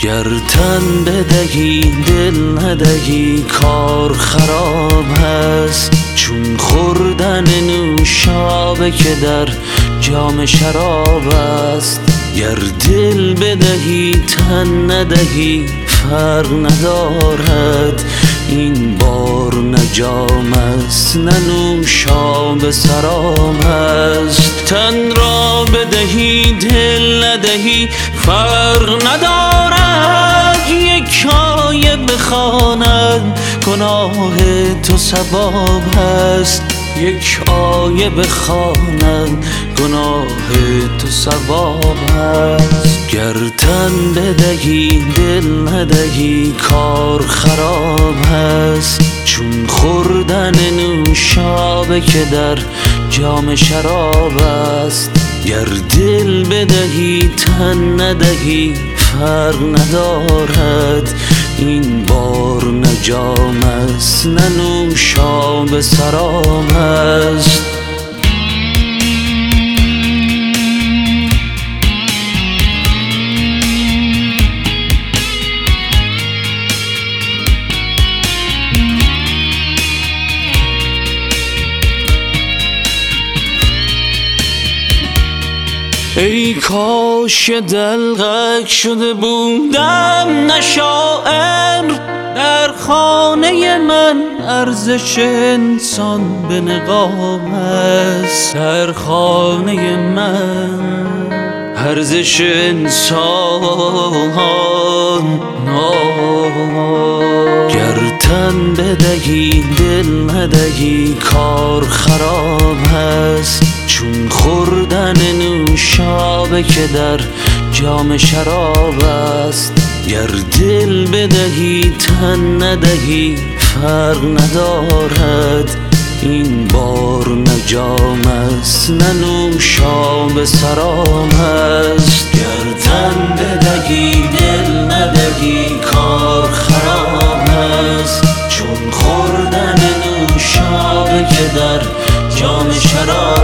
گر تن بدهی دل ندهی کار خراب هست، چون خوردن نوشابه که در جام شراب است. گر دل بدهی تن ندهی فرق ندارد، این بار نه جام است نه نوشابه سراب است. تن را بدهی دل ندهی فرق ندارد، یک آیه بخواند گناه تو ثواب است. یک آیه بخواند گناه تو ثواب است. گر تن بدهی دل ندهی کار خراب است، چون خوردن نوشابه که در جام شراب است. گر دل بدهی تن ندهی فرق ندارد، این بار نه جام است نه نوشابه سراب است. ای کاش دلغک شده بودم نه شاعر، در خانه من ارزش انسان به نقاب است. در خانه من ارزش انسان گر تن بدهی دل ندهی کار خراب است، چون خوردن نوشابه که در جام شراب است. گر دل بدهی تن ندهی فرق ندارد، این بار نه جام است نه نوشابه سراب است. گر تن بدهی دل ندهی کار خراب است، چون خوردن نوشابه که در جام شراب